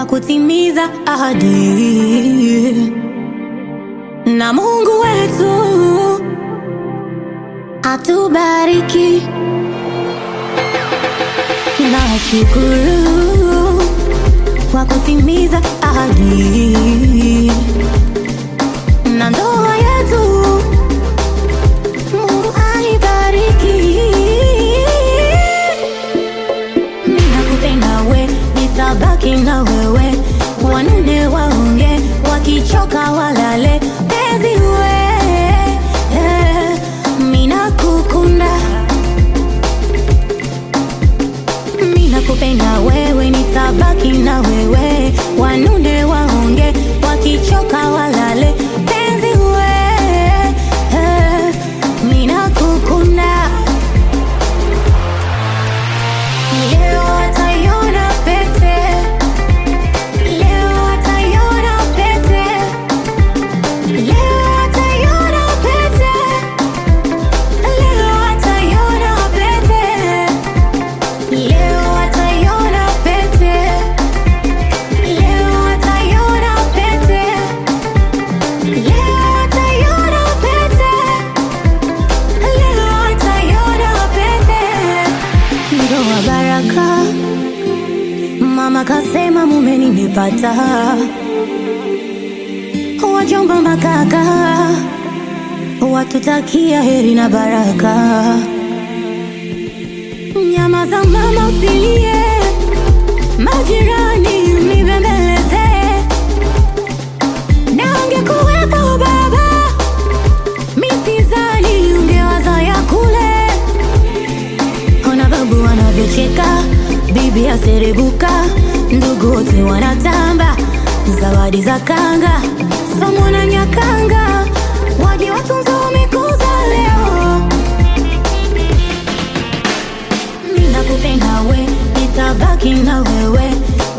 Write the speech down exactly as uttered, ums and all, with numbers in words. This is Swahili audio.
wa kutimiza ahadi, na Mungu wetu atubariki. Nashukuru kwa kutimiza ahadi, na ndoa yetu Mungu aibariki. Ninakupenda we, nitabaki na wewe, wanune waonge, wakichoka walale. Penzi we, eh, minakukunda. Minakupenda wewe, nitabaki na wewe, wanune waonge, wakichoka walale. Penzi we, eh, minakukunda. Leo wataiona pete, leo wataiona pete, leo wataiona pete, leo wataiona pete, leo wataiona pete, leo wataiona pete, leo wataiona pete, leo wataiona pete. Ndoa baraka, mama kasema mume nimepata, wajomba makaka watutakia heri na baraka. Nyama za mama usilie, majirani mnibembeleze, na ungekuwepo baba, misizani ungewaza ya kule. Ona babu wanavyocheka, bibi aserebuka, ndugu wote wanatamba, zawadi za kanga, somo na nyakanga, waje watunza wamekuza leo. Ninakupenda we, nitabaki na wewe,